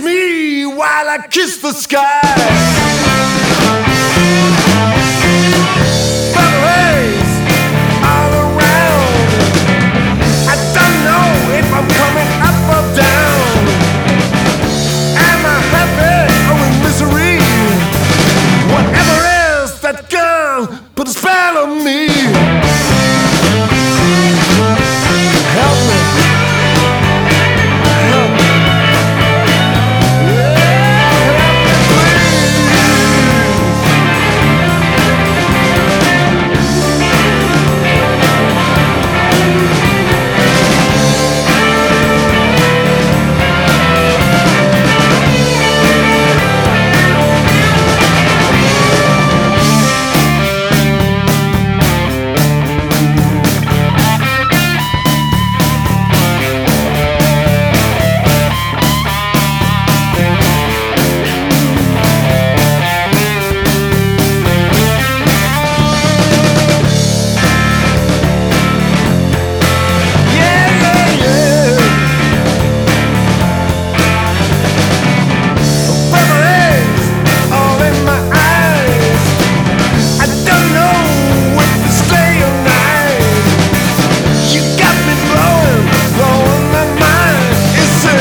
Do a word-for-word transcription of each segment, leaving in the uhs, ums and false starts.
me while I kiss the sky. Memories all around. I don't know if I'm coming up or down. Am I happy or in misery? Whatever is that girl put a spell on me. Help me.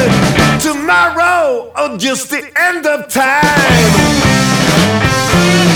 Or just the end of time.